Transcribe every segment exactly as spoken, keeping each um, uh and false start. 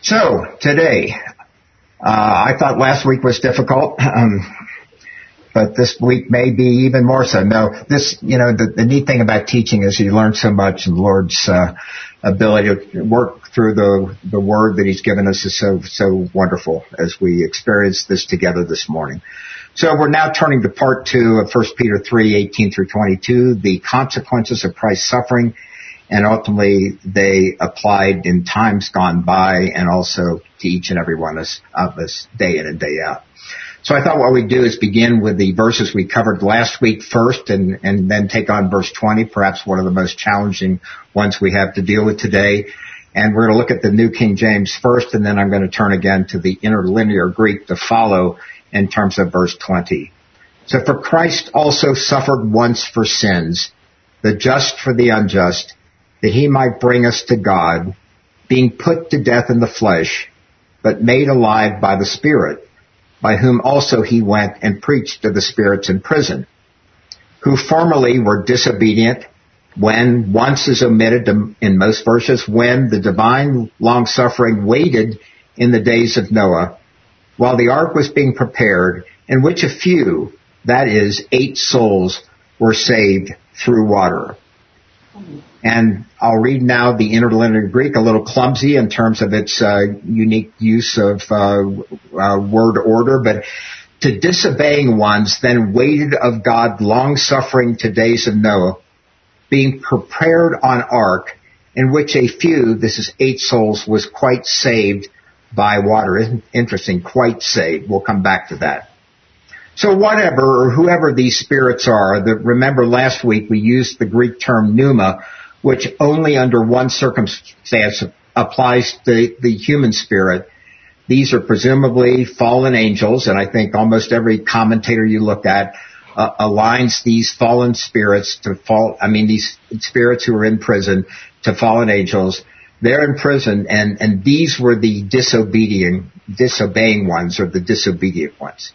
So, today, uh, I thought last week was difficult, um, but this week may be even more so. No, this, you know, the, the neat thing about teaching is you learn so much, and the Lord's uh, ability to work through the the Word that He's given us is so, so wonderful as we experience this together this morning. So we're now turning to part two of First Peter three, eighteen through twenty-two, the consequences of Christ's suffering. And ultimately, they applied in times gone by and also to each and every one of us day in and day out. So I thought what we'd do is begin with the verses we covered last week first and, and then take on verse twenty, perhaps one of the most challenging ones we have to deal with today. And we're going to look at the New King James first, and then I'm going to turn again to the interlinear Greek to follow in terms of verse twenty. So for Christ also suffered once for sins, the just for the unjust, that he might bring us to God, being put to death in the flesh, but made alive by the Spirit, by whom also he went and preached to the spirits in prison, who formerly were disobedient, when once is omitted in most verses, when the divine long-suffering waited in the days of Noah, while the ark was being prepared, in which a few, that is, eight souls, were saved through water. And I'll read now the interlinear Greek, a little clumsy in terms of its uh, unique use of uh, uh, word order, but to disobeying ones then waited of God long-suffering to days of Noah, being prepared on ark, in which a few, this is eight souls, was quite saved by water. Isn't interesting? Quite saved. We'll come back to that. So whatever or whoever these spirits are, the, remember last week we used the Greek term pneuma, which only under one circumstance applies to the human spirit. These are presumably fallen angels, and I think almost every commentator you look at uh, aligns these fallen spirits to fall, I mean these spirits who are in prison to fallen angels. They're in prison, and, and these were the disobedient, disobeying ones, or the disobedient ones.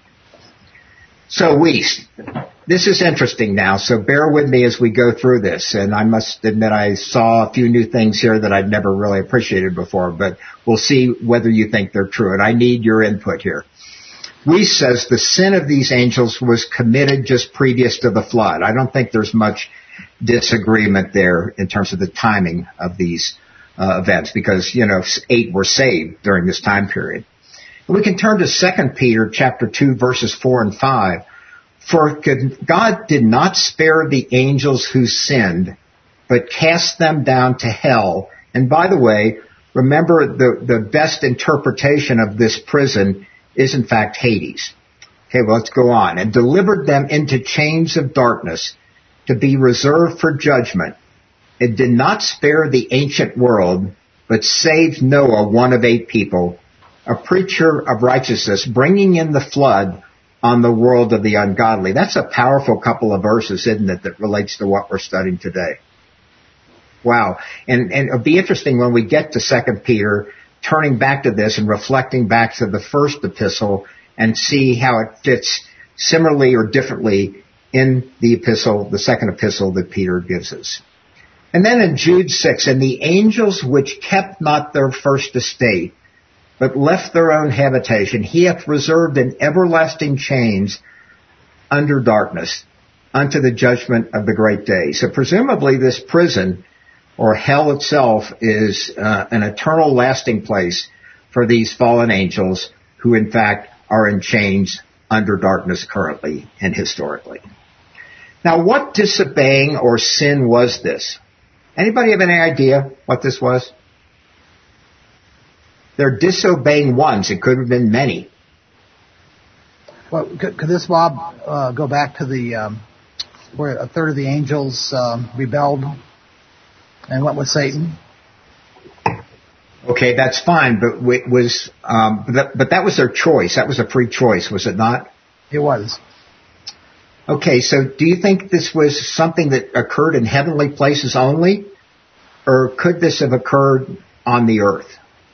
So we, this is interesting now, so bear with me as we go through this. And I must admit I saw a few new things here that I'd never really appreciated before, but we'll see whether you think they're true. And I need your input here. We says the sin of these angels was committed just previous to the flood. I don't think there's much disagreement there in terms of the timing of these uh, events because, you know, eight were saved during this time period. We can turn to Second Peter chapter two, verses four and five. For God did not spare the angels who sinned, but cast them down to hell. And by the way, remember the, the best interpretation of this prison is in fact Hades. Okay, well, let's go on. And delivered them into chains of darkness to be reserved for judgment. It did not spare the ancient world, but saved Noah, one of eight people, a preacher of righteousness, bringing in the flood on the world of the ungodly. That's a powerful couple of verses, isn't it, that relates to what we're studying today. Wow. And, and it'll be interesting when we get to Second Peter, turning back to this and reflecting back to the first epistle and see how it fits similarly or differently in the epistle, the second epistle that Peter gives us. And then in Jude six, and the angels which kept not their first estate, but left their own habitation, he hath reserved in everlasting chains under darkness unto the judgment of the great day. So presumably this prison, or hell itself, is uh, an eternal lasting place for these fallen angels who in fact are in chains under darkness currently and historically. Now what disobeying or sin was this? Anybody have any idea what this was? They're disobeying ones. It could have been many. Well, could, could this, Bob, uh, go back to the um, where a third of the angels um, rebelled and went with Satan? Okay, that's fine, but it was, um, but, that, but that was their choice. That was a free choice, was it not? It was. Okay, so do you think this was something that occurred in heavenly places only, or could this have occurred on the earth?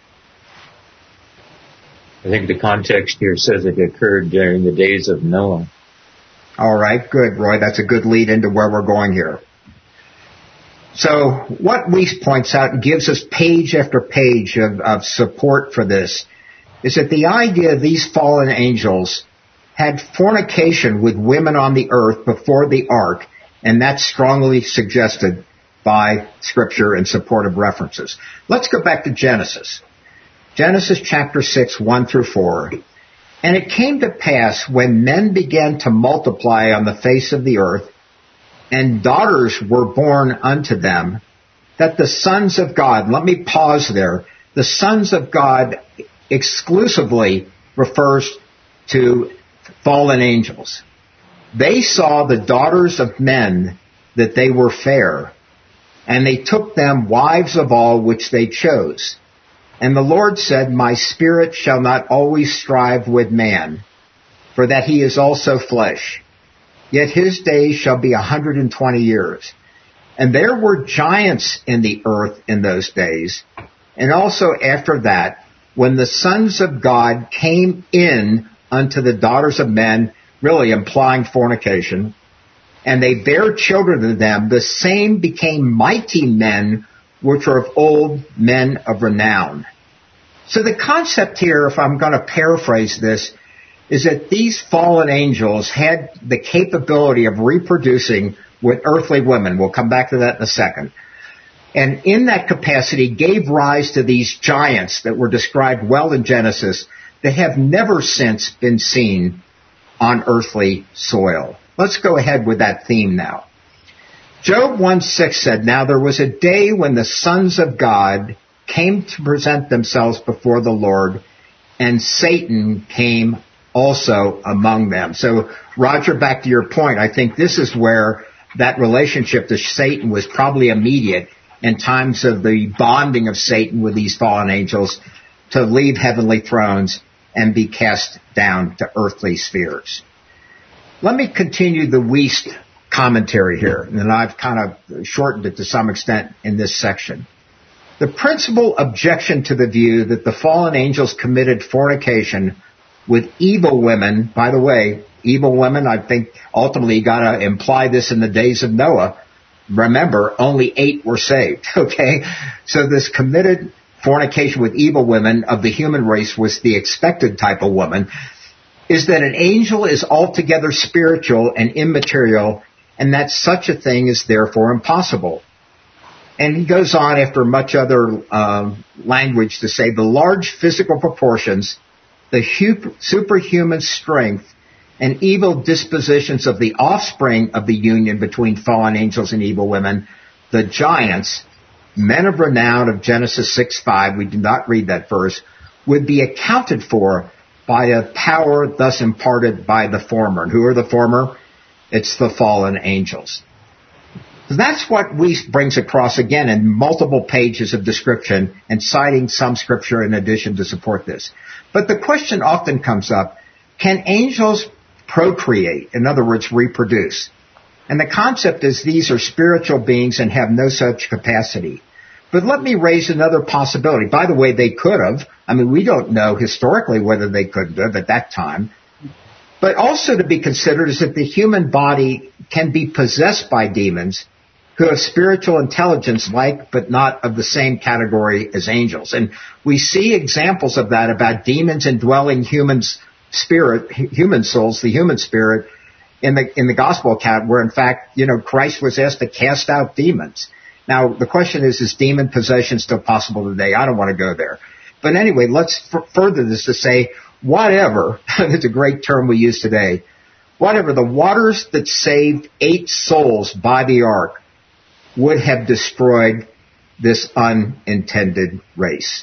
I think the context here says it occurred during the days of Noah. All right, good, Roy. That's a good lead into where we're going here. So what Wuest points out and gives us page after page of, of support for this is that the idea of these fallen angels had fornication with women on the earth before the ark, and that's strongly suggested by Scripture and supportive references. Let's go back to Genesis. Genesis chapter six, one through four. And it came to pass when men began to multiply on the face of the earth, and daughters were born unto them, that the sons of God, let me pause there, the sons of God exclusively refers to fallen angels. They saw the daughters of men that they were fair, and they took them wives of all which they chose. And the Lord said, My spirit shall not always strive with man, for that he is also flesh. Yet his days shall be a hundred and twenty years. And there were giants in the earth in those days, and also after that, when the sons of God came in unto the daughters of men, really implying fornication, and they bare children to them, the same became mighty men, which are of old, men of renown. So the concept here, if I'm going to paraphrase this, is that these fallen angels had the capability of reproducing with earthly women. We'll come back to that in a second. And in that capacity gave rise to these giants that were described well in Genesis that have never since been seen on earthly soil. Let's go ahead with that theme now. Job one six said, Now there was a day when the sons of God came to present themselves before the Lord, and Satan came also among them. So, Roger, back to your point, I think this is where that relationship to Satan was probably immediate in times of the bonding of Satan with these fallen angels to leave heavenly thrones and be cast down to earthly spheres. Let me continue the Wuest commentary here, and I've kind of shortened it to some extent in this section. The principal objection to the view that the fallen angels committed fornication with evil women, by the way, evil women, I think ultimately you got to imply this in the days of Noah. Remember, only eight were saved, okay? So this committed fornication with evil women of the human race was the expected type of woman, is that an angel is altogether spiritual and immaterial, and that such a thing is therefore impossible. And he goes on after much other um, language to say the large physical proportions, the hu- superhuman strength, and evil dispositions of the offspring of the union between fallen angels and evil women, the giants, men of renown of Genesis six five, we do not read that verse, would be accounted for by a power thus imparted by the former. And who are the former? It's the fallen angels. That's what Wuest brings across again in multiple pages of description and citing some scripture in addition to support this. But the question often comes up, can angels procreate? In other words, reproduce? And the concept is these are spiritual beings and have no such capacity. But let me raise another possibility. By the way, they could have. I mean, we don't know historically whether they could have at that time. But also to be considered is that the human body can be possessed by demons who have spiritual intelligence like, but not of the same category as angels. And we see examples of that about demons indwelling humans' spirit, human souls, the human spirit, in the in the gospel account, where in fact, you know, Christ was asked to cast out demons. Now, the question is, is demon possession still possible today? I don't want to go there. But anyway, let's f- further this to say, whatever, it's a great term we use today, whatever, the waters that saved eight souls by the ark would have destroyed this unintended race.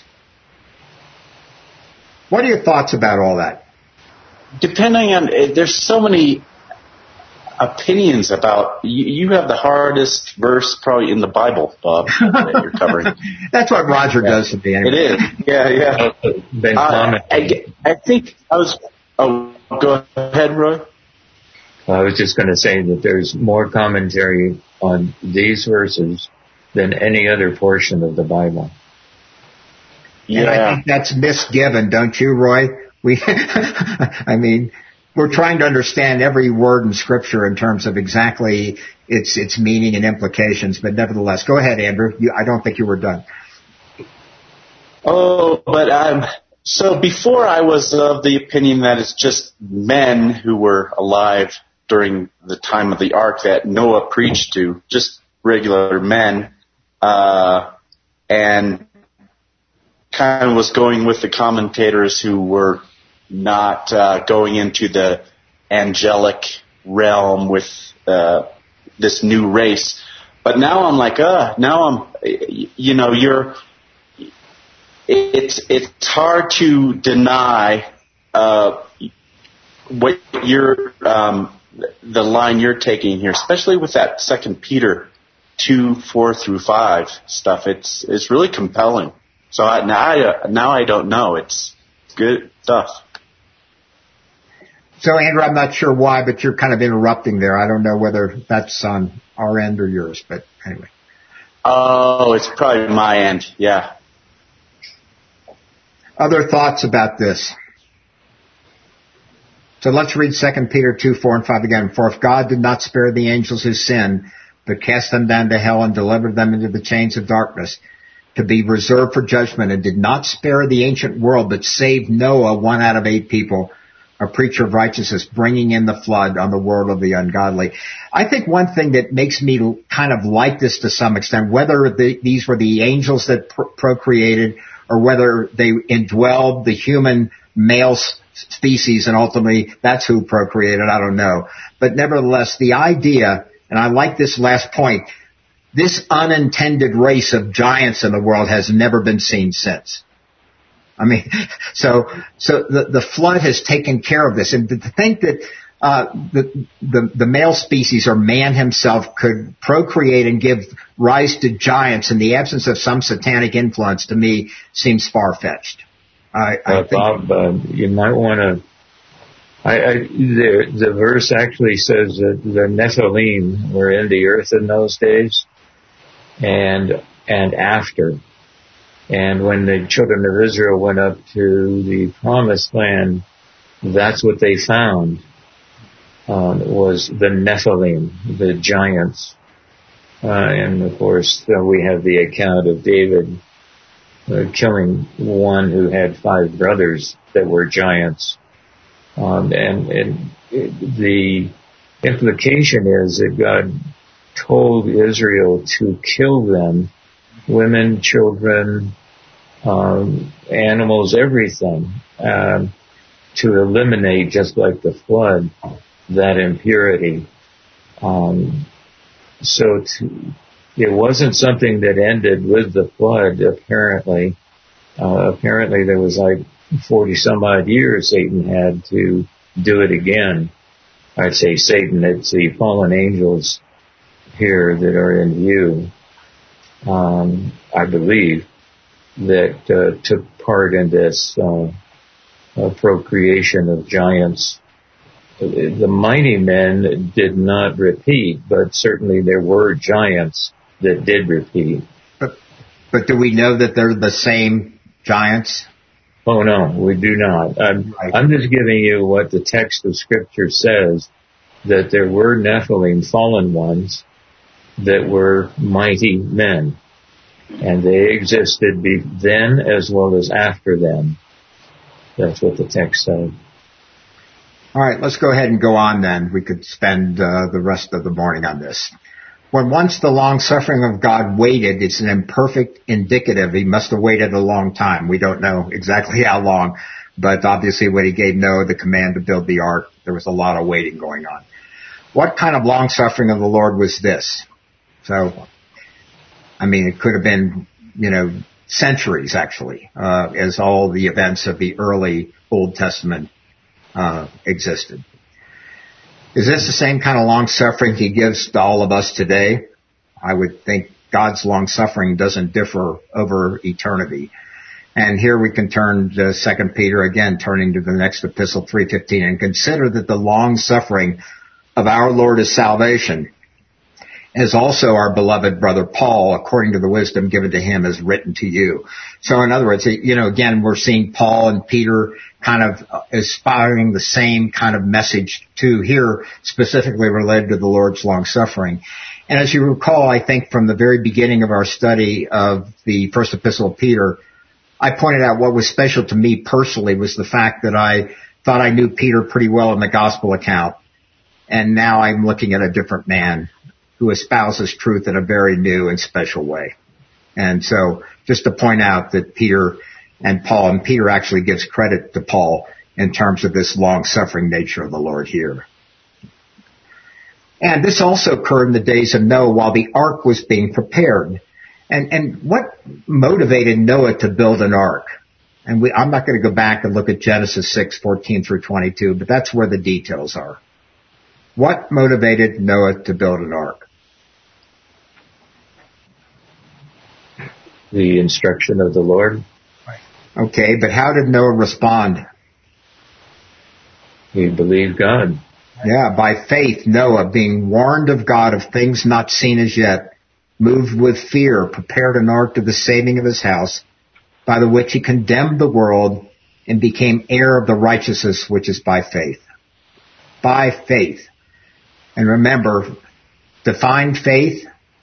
What are your thoughts about all that? Depending on, there's so many opinions about, you, you have the hardest verse probably in the Bible, Bob, that you're covering. That's what Roger yeah. does to me. Anyway. It is. Yeah, yeah. Ben uh, I, I think I was, oh, go ahead, Roy. I was just going to say that there's more commentary on these verses than any other portion of the Bible. Yeah. And I think that's misgiven, don't you, Roy? We, I mean, we're trying to understand every word in Scripture in terms of exactly its its meaning and implications. But nevertheless, go ahead, Andrew. You, I don't think you were done. Oh, but um, so before I was of the opinion that it's just men who were alive during the time of the ark that Noah preached to, just regular men, uh, and kind of was going with the commentators who were not uh, going into the angelic realm with uh, this new race. But now I'm like, uh, now I'm, you know, you're, it's it's hard to deny uh, what you're, um, the line you're taking here, especially with that Second Peter two, four through five stuff. It's it's really compelling. So I, now I now I don't know. It's good stuff. So Andrew, I'm not sure why, but you're kind of interrupting there. I don't know whether that's on our end or yours, but anyway. Oh, it's probably my end. Yeah. Other thoughts about this? So let's read Second Peter two, four and five again. For if God did not spare the angels who sinned, but cast them down to hell and delivered them into the chains of darkness to be reserved for judgment, and did not spare the ancient world, but saved Noah, one out of eight people, a preacher of righteousness, bringing in the flood on the world of the ungodly. I think one thing that makes me kind of like this to some extent, whether the, these were the angels that pro- procreated or whether they indwelled the human male species and ultimately that's who procreated, I don't know. But nevertheless, the idea, and I like this last point, this unintended race of giants in the world has never been seen since. I mean, so so the, the flood has taken care of this. And to think that uh, the, the the male species or man himself could procreate and give rise to giants in the absence of some satanic influence, to me, seems far-fetched. I, I uh, think Bob, uh, you might want to. I, I, the, the verse actually says that the Nephilim were in the earth in those days, and and after. And when the children of Israel went up to the promised land, that's what they found, um, was the Nephilim, the giants. Uh, and of course, uh, we have the account of David uh, killing one who had five brothers that were giants. Um, and, and it, the implication is that God told Israel to kill them, women, children, um, animals, everything, um, to eliminate, just like the flood, that impurity. Um, so to, it wasn't something that ended with the flood, apparently. Uh, apparently there was like forty some odd years Satan had to do it again. I'd say Satan, it's the fallen angels here that are in view, um, I believe, that uh, took part in this uh, uh, procreation of giants. The mighty men did not repeat, but certainly there were giants that did repeat. But, but do we know that they're the same giants? Oh no, we do not. I'm, Right. I'm just giving you what the text of Scripture says, that there were Nephilim, fallen ones, that were mighty men. And they existed be- then as well as after them. That's what the text said. All right, let's go ahead and go on then. We could spend uh, the rest of the morning on this. When once the long suffering of God waited, it's an imperfect indicative. He must have waited a long time. We don't know exactly how long, but obviously when he gave Noah the command to build the ark, there was a lot of waiting going on. What kind of long suffering of the Lord was this? So, I mean, it could have been, you know, centuries actually, uh, as all the events of the early Old Testament uh, existed. Is this the same kind of long suffering he gives to all of us today? I would think God's long suffering doesn't differ over eternity. And here we can turn to Second Peter again, turning to the next epistle, three fifteen, and consider that the long suffering of our Lord is salvation, as also our beloved brother Paul, according to the wisdom given to him, is written to you. So in other words, you know, again, we're seeing Paul and Peter kind of aspiring the same kind of message to here, specifically related to the Lord's long suffering. And as you recall, I think from the very beginning of our study of the first epistle of Peter, I pointed out what was special to me personally was the fact that I thought I knew Peter pretty well in the gospel account. And now I'm looking at a different man who espouses truth in a very new and special way. And so just to point out that Peter and Paul, and Peter actually gives credit to Paul in terms of this long-suffering nature of the Lord here. And this also occurred in the days of Noah while the ark was being prepared. And, and what motivated Noah to build an ark? And we, I'm not going to go back and look at Genesis six, fourteen through twenty-two, but that's where the details are. What motivated Noah to build an ark? The instruction of the Lord. Okay, but how did Noah respond? He believed God. Yeah, by faith, Noah, being warned of God of things not seen as yet, moved with fear, prepared an ark to the saving of his house, by the which he condemned the world and became heir of the righteousness which is by faith. By faith. And remember, define faith.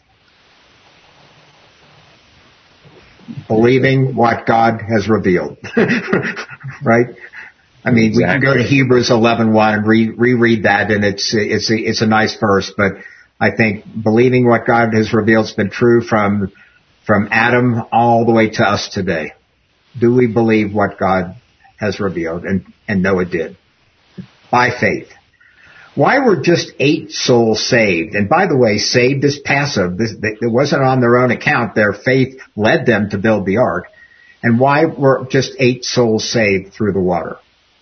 Believing what God has revealed. Right? I mean, exactly. We can go to Hebrews eleven one and re- reread that, and it's it's a, it's a nice verse. But I think believing what God has revealed has been true from from Adam all the way to us today. Do we believe what God has revealed? And, and Noah did. By faith. Why were just eight souls saved? And by the way, saved is passive. This, it wasn't on their own account. Their faith led them to build the ark. And why were just eight souls saved through the water?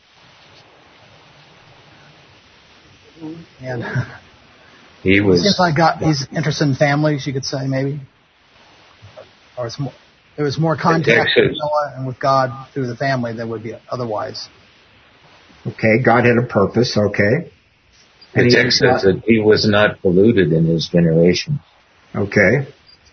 And he was. It seems like God, he's interested in families, you could say, maybe. Or it's more, there was more contact with Noah and with God through the family than would be otherwise. Okay, God had a purpose. Okay. The text says that he was not polluted in his generation. Okay.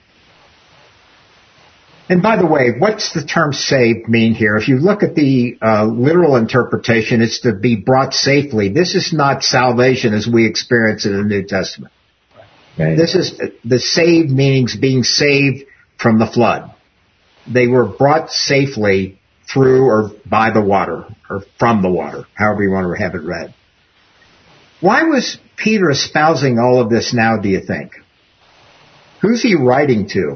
And by the way, what's the term saved mean here? If you look at the uh, literal interpretation, it's to be brought safely. This is not salvation as we experience it in the New Testament. Right. This is the saved meanings being saved from the flood. They were brought safely through or by the water or from the water, however you want to have it read. Why was Peter espousing all of this now, do you think? Who's he writing to?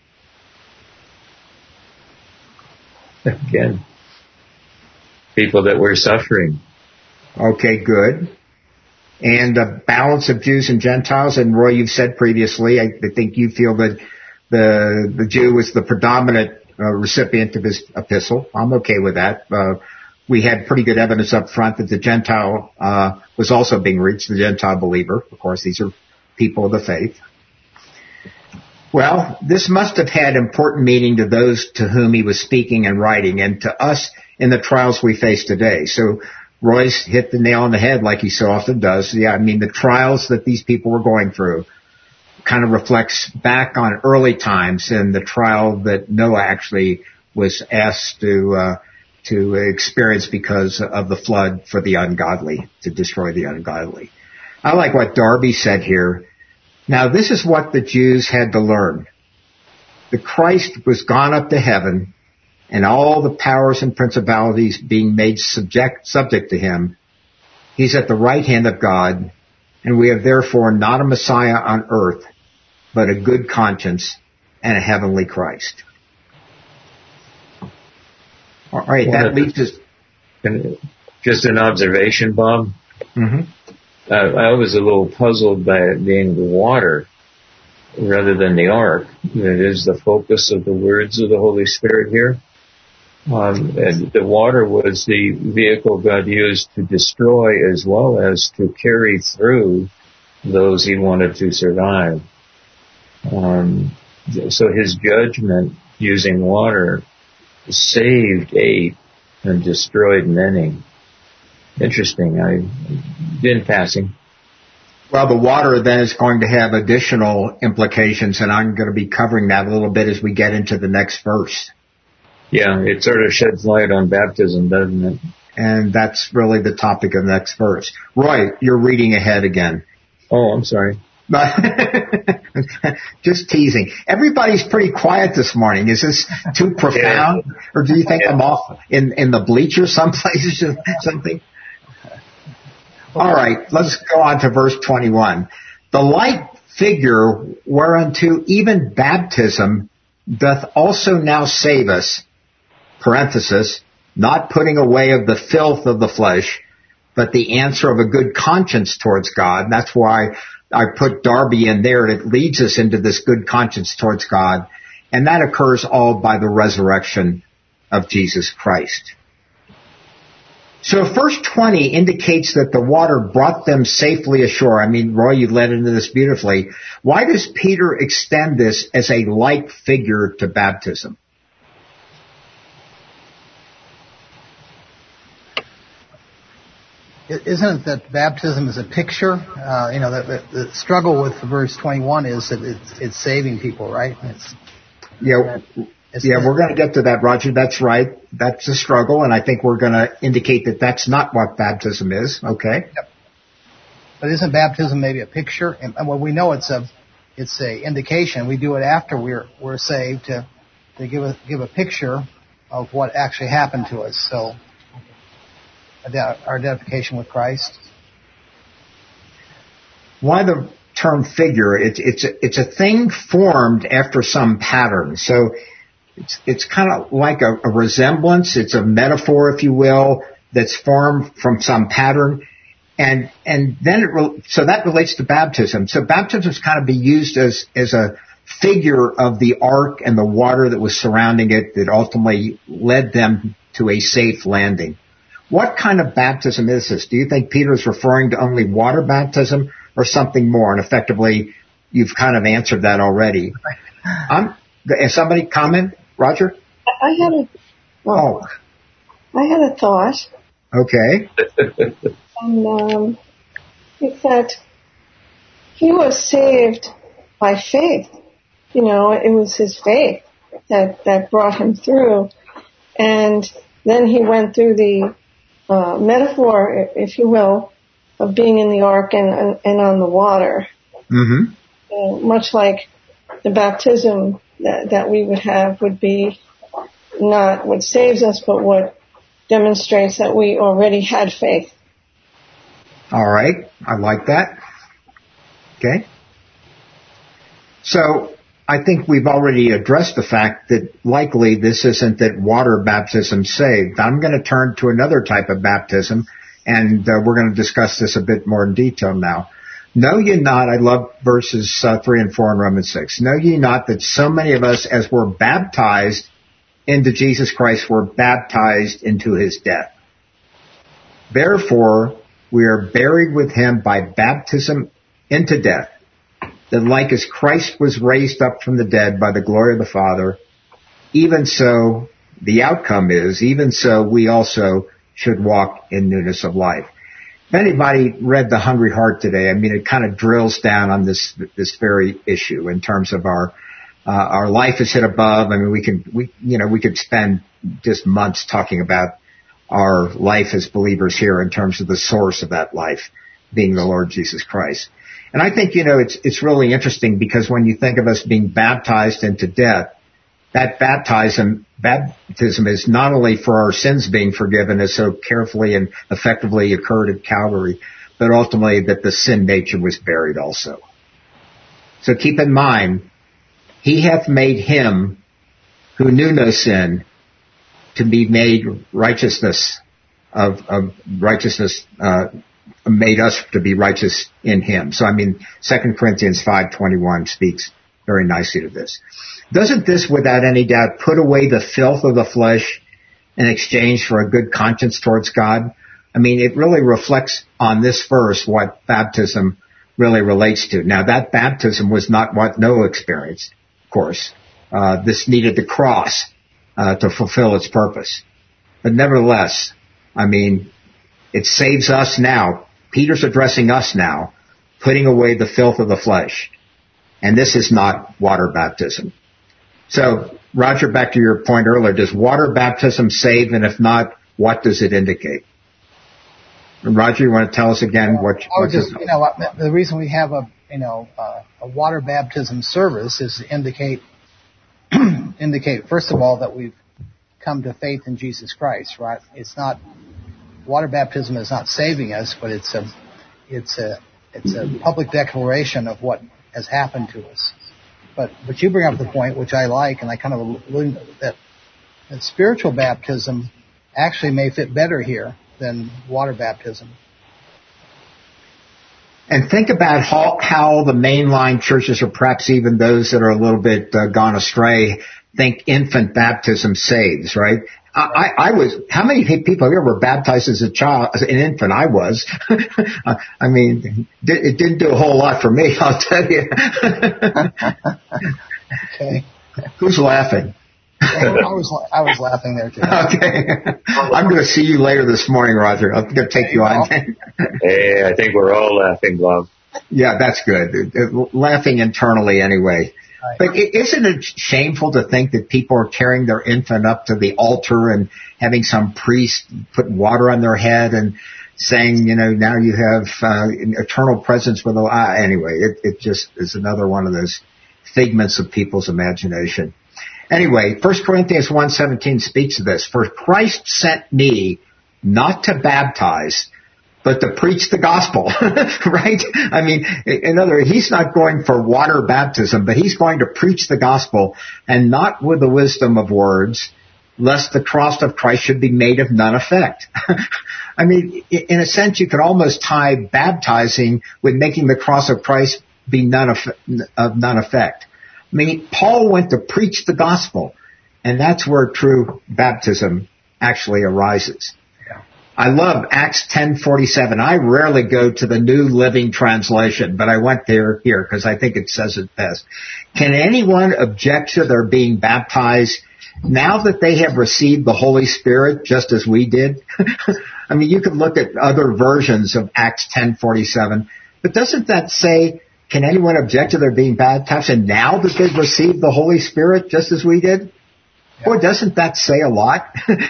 Again, people that were suffering. Okay, good. And a balance of Jews and Gentiles. And Roy, you've said previously, I, I think you feel that the the Jew was the predominant uh, recipient of his epistle. I'm okay with that. Uh, we had pretty good evidence up front that the Gentile uh, was also being reached, the Gentile believer. Of course, these are people of the faith. Well, this must have had important meaning to those to whom he was speaking and writing, and to us in the trials we face today. So Roy's hit the nail on the head like he so often does. Yeah, I mean, the trials that these people were going through kind of reflects back on early times and the trial that Noah actually was asked to uh, to experience because of the flood for the ungodly, to destroy the ungodly. I like what Darby said here. Now, this is what the Jews had to learn. The Christ was gone up to heaven, and all the powers and principalities being made subject, subject to him. He's at the right hand of God, and we have therefore not a Messiah on earth, but a good conscience and a heavenly Christ. All right, well, that leads us... Just an observation, Bob. Mm-hmm. Uh, I was a little puzzled by it being the water rather than the ark. It is the focus of the words of the Holy Spirit here. Um, and the water was the vehicle God used to destroy as well as to carry through those he wanted to survive. Um, so his judgment using water saved eight and destroyed many. Interesting. I in passing. Well, the water then is going to have additional implications, and I'm going to be covering that a little bit as we get into the next verse. Yeah, it sort of sheds light on baptism, doesn't it? And that's really the topic of the next verse. Roy, you're reading ahead again. Oh, I'm sorry. Just teasing. Everybody's pretty quiet this morning. Is this too profound? Yeah. Or do you think yeah. I'm off in, in the bleachers someplace or something? All right, let's go on to verse twenty-one. The like figure whereunto even baptism doth also now save us, parenthesis, not putting away of the filth of the flesh, but the answer of a good conscience towards God. And that's why I put Darby in there. It leads us into this good conscience towards God. And that occurs all by the resurrection of Jesus Christ. So verse twenty indicates that the water brought them safely ashore. I mean, Roy, you led into this beautifully. Why does Peter extend this as a like figure to baptism? Isn't it that baptism is a picture? Uh, you know, the, the, the struggle with verse twenty-one is that it's, it's saving people, right? It's, yeah, it's, yeah, we're going to get to that, Roger. That's right. That's a struggle, and I think we're going to indicate that that's not what baptism is. Okay. Yep. But isn't baptism maybe a picture? And, and well, we know it's a it's a indication. We do it after we're we're saved to to give a give a picture of what actually happened to us. So. Our identification with Christ. Why the term figure? It's it's a, it's a thing formed after some pattern. So it's it's kind of like a, a resemblance. It's a metaphor, if you will, that's formed from some pattern, and and then it re- so that relates to baptism. So baptism is kind of be used as as a figure of the ark and the water that was surrounding it that ultimately led them to a safe landing. What kind of baptism is this? Do you think Peter is referring to only water baptism or something more? And effectively, you've kind of answered that already. Um, has somebody comment? Roger? I had a, well, oh. I had a thought. Okay. And, um, it's that he was saved by faith. You know, it was his faith that, that brought him through. And then he went through the Uh, metaphor, if you will, of being in the ark and, and, and on the water. Mm-hmm. Uh, much like the baptism that, that we would have would be not what saves us, but what demonstrates that we already had faith. All right. I like that. Okay. So I think we've already addressed the fact that likely this isn't that water baptism saved. I'm going to turn to another type of baptism, and uh, we're going to discuss this a bit more in detail now. Know ye not, I love verses uh, three and four in Romans six, know ye not that so many of us as were baptized into Jesus Christ were baptized into his death. Therefore, we are buried with him by baptism into death, that like as Christ was raised up from the dead by the glory of the Father, even so, the outcome is, even so, we also should walk in newness of life. If anybody read The Hungry Heart today, I mean, it kind of drills down on this this very issue in terms of our uh, our life is hit above. I mean, we could we you know we could spend just months talking about our life as believers here in terms of the source of that life being the Lord Jesus Christ. And I think, you know, it's, it's really interesting because when you think of us being baptized into death, that baptism, baptism is not only for our sins being forgiven as so carefully and effectively occurred at Calvary, but ultimately that the sin nature was buried also. So keep in mind, he hath made him who knew no sin to be made righteousness of, of righteousness, uh, made us to be righteous in him. So I mean, Second Corinthians five twenty-one speaks very nicely to this. Doesn't this, without any doubt, put away the filth of the flesh in exchange for a good conscience towards God? I mean, it really reflects on this verse what baptism really relates to. Now, that baptism was not what Noah experienced, of course. Uh, this needed the cross uh, to fulfill its purpose. But nevertheless, I mean, it saves us now. Peter's addressing us now. putting away the filth of the flesh. And this is not water baptism. So, Roger, back to your point earlier, does water baptism save? And if not, what does it indicate? And Roger, you want to tell us again what? Or just, you know, the reason we have a, you know, uh, a water baptism service is to indicate, indicate first of all that we've come to faith in Jesus Christ, right? It's not, water baptism is not saving us, but it's a, it's a, it's a public declaration of what has happened to us. But, but you bring up the point, which I like, and I kind of alluded that, that spiritual baptism actually may fit better here than water baptism. And think about how, how the mainline churches, or perhaps even those that are a little bit uh, gone astray, think infant baptism saves, right? I, I was, how many people here were baptized as a child, as an infant? I was. I mean, it didn't do a whole lot for me, I'll tell you. Okay. Who's laughing? I was, I was laughing there too. Okay. I'm going to see you later this morning, Roger. I'm going to take you on. Hey, I think we're all laughing, Bob. Yeah, that's good. Laughing internally anyway. But isn't it shameful to think that people are carrying their infant up to the altar and having some priest put water on their head and saying, you know, now you have uh, eternal presence with the... Uh, anyway, it, it just is another one of those figments of people's imagination. Anyway, First Corinthians one seventeen speaks of this. For Christ sent me not to baptize, but to preach the gospel, right? I mean, in other words, he's not going for water baptism, but he's going to preach the gospel, and not with the wisdom of words, lest the cross of Christ should be made of none effect. I mean, in a sense, you could almost tie baptizing with making the cross of Christ be none of, of none effect. I mean, Paul went to preach the gospel, and that's where true baptism actually arises. I love Acts ten forty-seven. I rarely go to the New Living Translation, but I went there here because I think it says it best. Can anyone object to their being baptized now that they have received the Holy Spirit just as we did? I mean, you can look at other versions of Acts ten forty-seven, but doesn't that say, can anyone object to their being baptized and now that they've received the Holy Spirit just as we did? Yeah. Boy, doesn't that say a lot?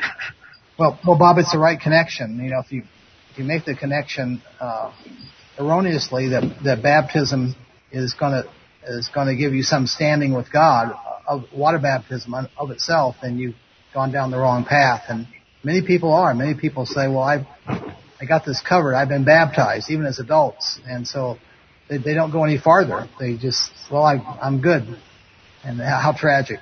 Well, well, Bob, it's the right connection. You know, if you if you make the connection uh, erroneously that that baptism is going to is going to give you some standing with God, of water baptism of itself, then you've gone down the wrong path. And many people are. Many people say, "Well, I I got this covered. I've been baptized, even as adults," and so they, they don't go any farther. They just, well, I I'm good. And how tragic.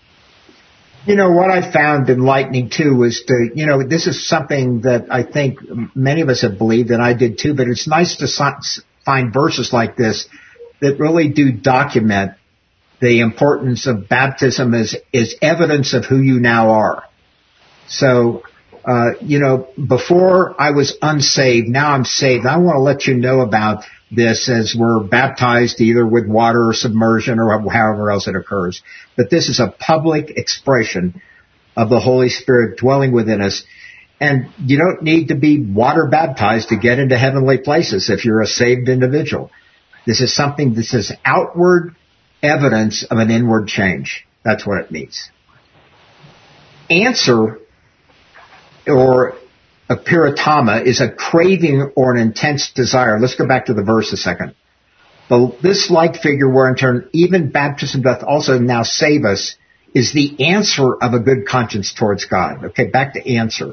You know, what I found enlightening, too, was to, you know, this is something that I think many of us have believed, and I did, too, but it's nice to find verses like this that really do document the importance of baptism as, as evidence of who you now are. So, uh, you know, before I was unsaved, now I'm saved. I want to let you know about this as we're baptized either with water or submersion or however else it occurs. But this is a public expression of the Holy Spirit dwelling within us. And you don't need to be water baptized to get into heavenly places if you're a saved individual. This is something that is outward evidence of an inward change. That's what it means. Answer, or a piratama, is a craving or an intense desire. Let's go back to the verse a second. But this like figure where in turn even baptism doth also now save us is the answer of a good conscience towards God. Okay, back to answer.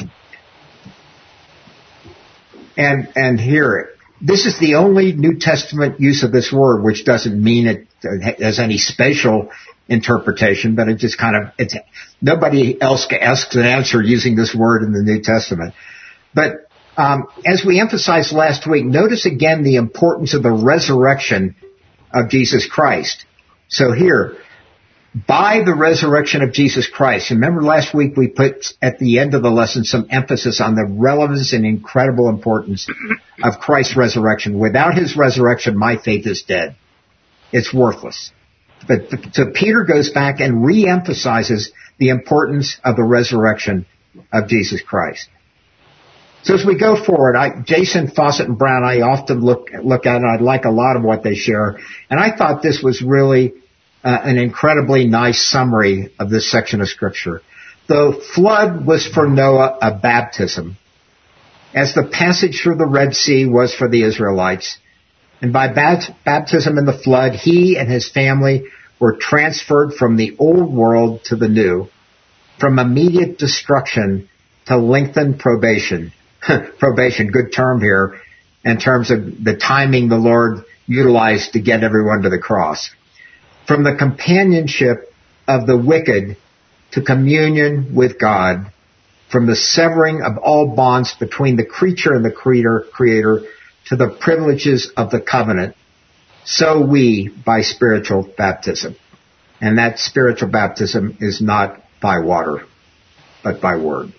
And, and here, this is the only New Testament use of this word, which doesn't mean it has any spatial interpretation, but it just kind of, it's, nobody else asks an answer using this word in the New Testament. But um, as we emphasized last week, notice again the importance of the resurrection of Jesus Christ. So here, by the resurrection of Jesus Christ, remember last week we put at the end of the lesson some emphasis on the relevance and incredible importance of Christ's resurrection. Without his resurrection, my faith is dead. It's worthless. But so Peter goes back and re-emphasizes the importance of the resurrection of Jesus Christ. So as we go forward, I, Jason Fawcett and Brown, I often look look at it. I like a lot of what they share, and I thought this was really uh, an incredibly nice summary of this section of Scripture. The flood was for Noah a baptism, as the passage through the Red Sea was for the Israelites. And by bat- baptism in the flood, he and his family were transferred from the old world to the new, from immediate destruction to lengthened probation. Probation, good term here, in terms of the timing the Lord utilized to get everyone to the cross. From the companionship of the wicked to communion with God, from the severing of all bonds between the creature and the creator, creator to the privileges of the covenant, so we by spiritual baptism. And that spiritual baptism is not by water, but by word.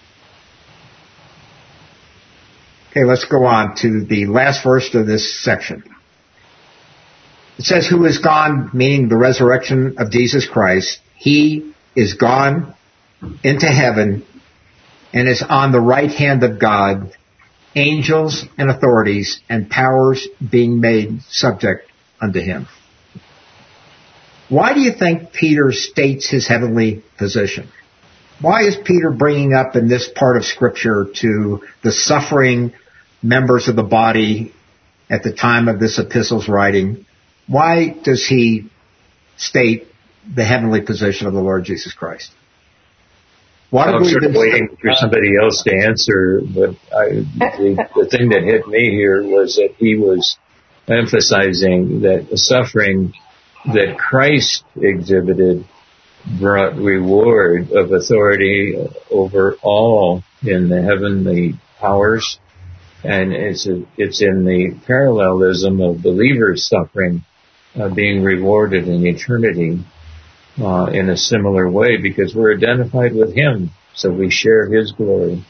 Okay, let's go on to the last verse of this section. It says, who is gone, meaning the resurrection of Jesus Christ. He is gone into heaven and is on the right hand of God, angels and authorities and powers being made subject unto him. Why do you think Peter states his heavenly position? Why is Peter bringing up in this part of Scripture to the suffering members of the body at the time of this epistle's writing? Why does he state the heavenly position of the Lord Jesus Christ? What I'm sort of waiting for somebody else to answer, but I, the, the thing that hit me here was that he was emphasizing that the suffering that Christ exhibited brought reward of authority over all in the heavenly powers. And it's a, it's in the parallelism of believers' suffering uh, being rewarded in eternity uh, in a similar way, because we're identified with him, so we share his glory.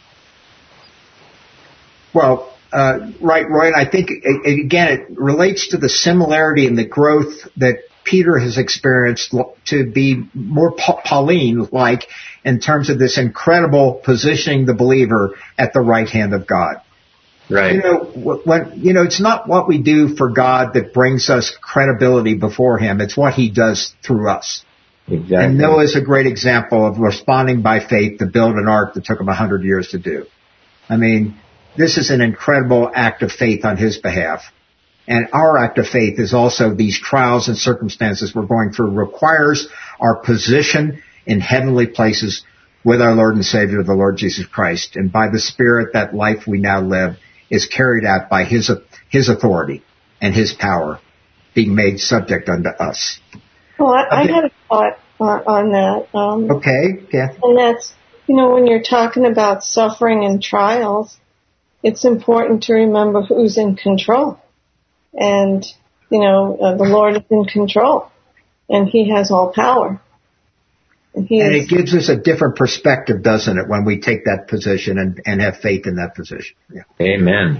Well, uh, right, Roy, and I think, again, it relates to the similarity and the growth that Peter has experienced to be more Pauline-like in terms of this incredible positioning the believer at the right hand of God. Right. You know, when, you know, it's not what we do for God that brings us credibility before him. It's what he does through us. Exactly. And Noah is a great example of responding by faith to build an ark that took him a hundred years to do. I mean, this is an incredible act of faith on his behalf. And our act of faith is also these trials and circumstances we're going through requires our position in heavenly places with our Lord and Savior, the Lord Jesus Christ. And by the Spirit, that life we now live is carried out by his his authority and his power being made subject unto us. Well, I, okay. I had a thought uh, on that. Um, okay, yeah. And that's, you know, when you're talking about suffering and trials, it's important to remember who's in control. And, you know, uh, the Lord is in control, and he has all power. And, he and is, it gives us a different perspective, doesn't it, when we take that position and, and have faith in that position. Yeah. Amen.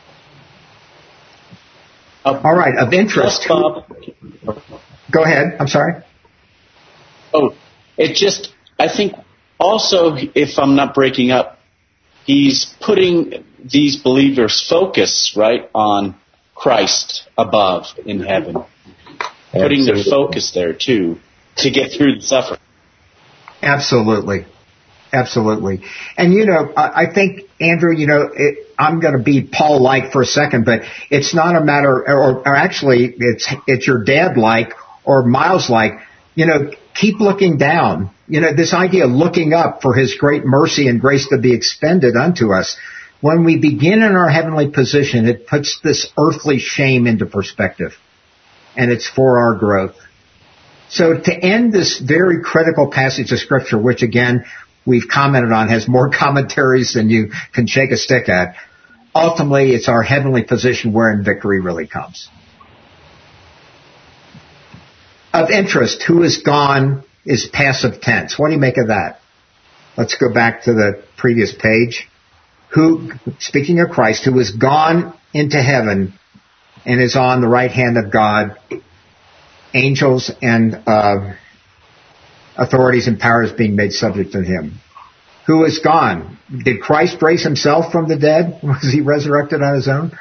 Uh, All right, of interest. Yes, Bob. Go ahead. I'm sorry. Oh, it just, I think also, if I'm not breaking up, he's putting these believers' focus, right, on Christ above in heaven. Putting their focus there, too, to get through the suffering. Absolutely. Absolutely. And, you know, I, I think, Andrew, you know, it, I'm going to be Paul-like for a second, but it's not a matter, or, or actually, it's it's your dad-like or Miles-like. You know, keep looking down. You know, this idea of looking up for his great mercy and grace to be expended unto us. When we begin in our heavenly position, it puts this earthly shame into perspective, and it's for our growth. So to end this very critical passage of Scripture, which again, we've commented on, has more commentaries than you can shake a stick at, ultimately it's our heavenly position wherein victory really comes. Of interest, who is gone is passive tense. What do you make of that? Let's go back to the previous page. Who, speaking of Christ, who is gone into heaven and is on the right hand of God, angels and uh, authorities and powers being made subject to him. who is gone. Did Christ raise himself from the dead? Was he resurrected on his own?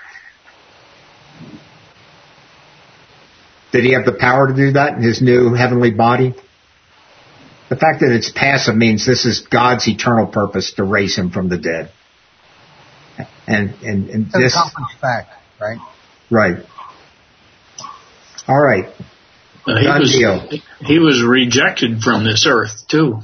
Did he have the power to do that in his new heavenly body? The fact that it's passive means this is God's eternal purpose to raise him from the dead. And, and, and it's this... an accomplished fact, right? Right. All right. Uh, he, was, deal. he was rejected from this earth, too.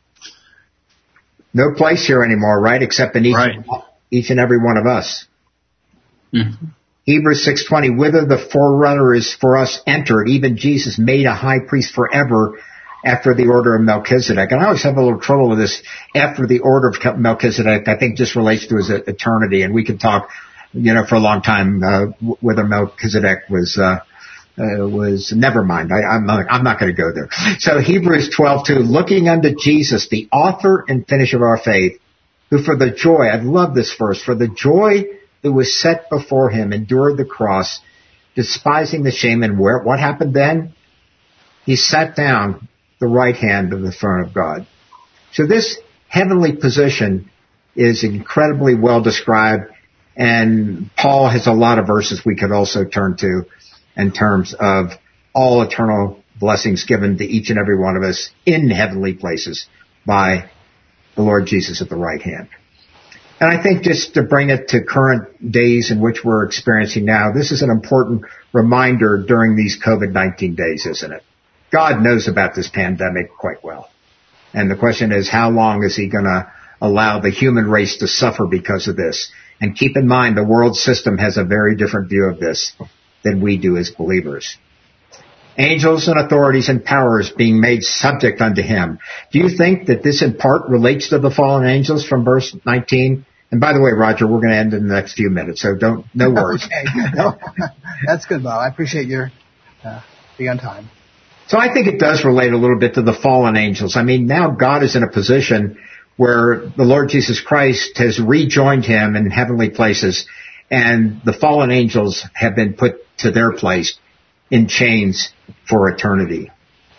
No place here anymore, right? Except in each, right. each and every one of us. Mm-hmm. Hebrews six twenty, whither the forerunner is for us entered, even Jesus made a high priest forever after the order of Melchizedek. And I always have a little trouble with this after the order of Melchizedek. I think just relates to his eternity. And we could talk, you know, for a long time, uh, whether Melchizedek was, uh, Uh, was never mind. I, I'm not, I'm not going to go there. So Hebrews twelve two, looking unto Jesus, the author and finisher of our faith, who for the joy, I love this verse, for the joy that was set before him endured the cross, despising the shame, and where, what happened then? He sat down the right hand of the throne of God. So this heavenly position is incredibly well described, and Paul has a lot of verses we could also turn to in terms of all eternal blessings given to each and every one of us in heavenly places by the Lord Jesus at the right hand. And I think just to bring it to current days in which we're experiencing now, this is an important reminder during these COVID nineteen days, isn't it? God knows about this pandemic quite well. And the question is, how long is he going to allow the human race to suffer because of this? And keep in mind, the world system has a very different view of this than we do as believers. Angels and authorities and powers being made subject unto him. Do you think that this in part relates to the fallen angels from verse nineteen? And by the way, Roger, we're going to end in the next few minutes, so don't, no worries. Okay. No, that's good, Bob. I appreciate your uh, being on time. So I think it does relate a little bit to the fallen angels. I mean, now God is in a position where the Lord Jesus Christ has rejoined him in heavenly places, and the fallen angels have been put to their place in chains for eternity.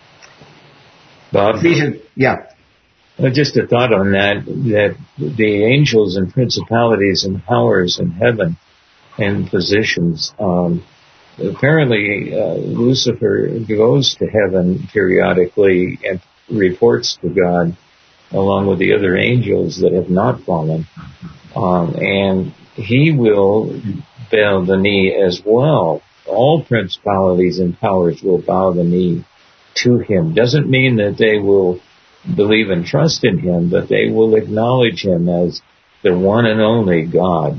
Bob? Yeah. Well, just a thought on that, that the angels and principalities and powers in heaven and positions, um, apparently uh, Lucifer goes to heaven periodically and reports to God along with the other angels that have not fallen. Um, and he will bow the knee as well. All principalities and powers will bow the knee to him. Doesn't mean that they will believe and trust in him, but they will acknowledge him as the one and only God.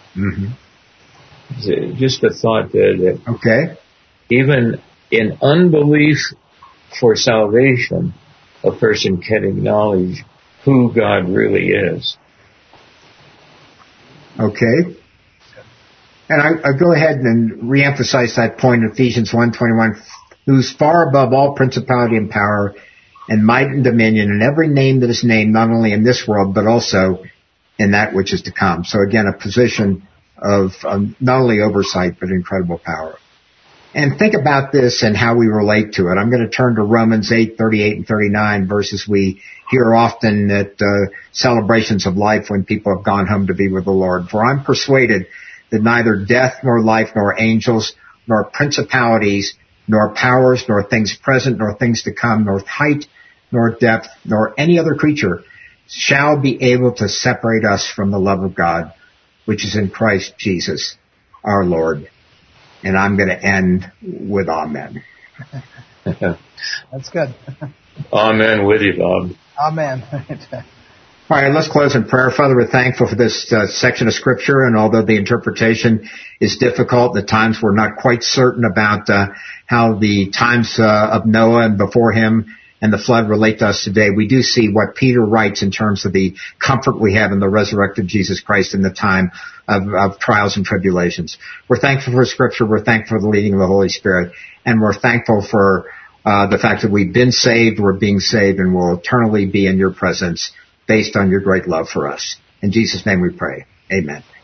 Mm-hmm. Just a thought there that okay. even in unbelief for salvation, a person can acknowledge who God really is. Okay. And I, I go ahead and reemphasize that point in Ephesians one twenty-one, who's far above all principality and power and might and dominion and every name that is named, not only in this world, but also in that which is to come. So again, a position of um, not only oversight, but incredible power. And think about this and how we relate to it. I'm going to turn to Romans eight thirty-eight and thirty-nine, verses we hear often at uh, celebrations of life when people have gone home to be with the Lord. For I'm persuaded that neither death nor life nor angels nor principalities nor powers nor things present nor things to come nor height nor depth nor any other creature shall be able to separate us from the love of God, which is in Christ Jesus our Lord. And I'm going to end with amen. That's good. Amen with you, Bob. Amen. All right, let's close in prayer. Father, we're thankful for this uh, section of Scripture, and although the interpretation is difficult, at times we're not quite certain about uh, how the times uh, of Noah and before him and the flood relate to us today, we do see what Peter writes in terms of the comfort we have in the resurrected Jesus Christ in the time of, of trials and tribulations. We're thankful for Scripture. We're thankful for the leading of the Holy Spirit, and we're thankful for uh, the fact that we've been saved, we're being saved, and will eternally be in your presence based on your great love for us. In Jesus' name we pray. Amen.